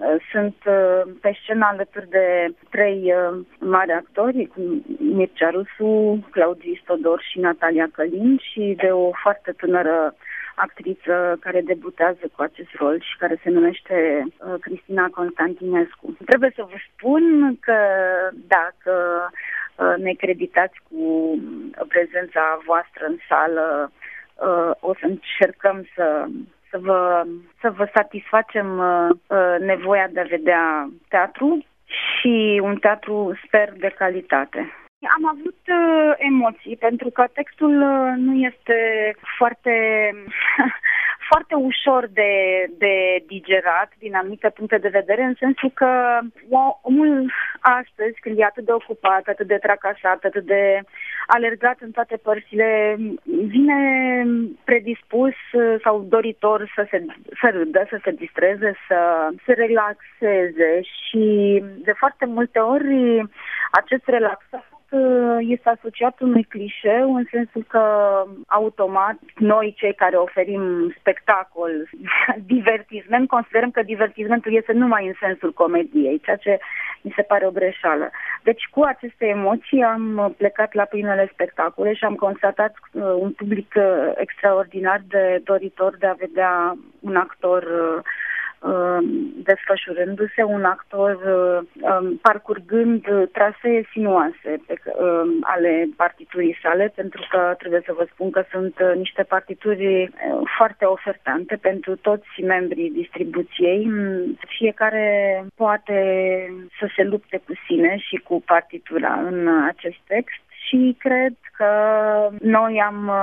Sunt pe scenă alături de 3 mari actori, Mircea Rusu, Claudiu Istodor și Natalia Călin, și de o foarte tânără actriță care debutează cu acest rol și care se numește Cristina Constantinescu. Trebuie să vă spun că dacă ne creditați cu prezența voastră în sală, o să încercăm să vă satisfacem nevoia de a vedea teatru și un teatru, sper, de calitate. Am avut emoții, pentru că textul nu este foarte foarte ușor de digerat din anumite puncte de vedere, în sensul că omul astăzi, când e atât de ocupat, atât de tracasat, atât de alergat în toate părțile, vine predispus sau doritor să râdă, să se distreze, să se relaxeze, și de foarte multe ori acest relaxat este asociat unui clișeu, în sensul că automat noi, cei care oferim spectacol, divertisment, considerăm că divertismentul este numai în sensul comediei, ceea ce mi se pare o greșeală. Deci cu aceste emoții am plecat la primele spectacole și am constatat un public extraordinar de doritor de a vedea un actor desfășurându-se, un actor parcurgând trasee sinuoase ale partiturii sale, pentru că trebuie să vă spun că sunt niște partituri foarte ofertante pentru toți membrii distribuției. Fiecare poate să se lupte cu sine și cu partitura în acest text și cred că noi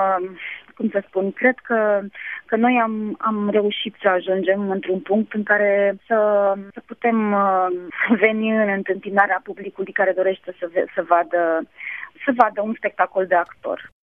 cred că noi am reușit să ajungem într-un punct în care să putem veni în întâmpinarea publicului care dorește să vadă un spectacol de actor.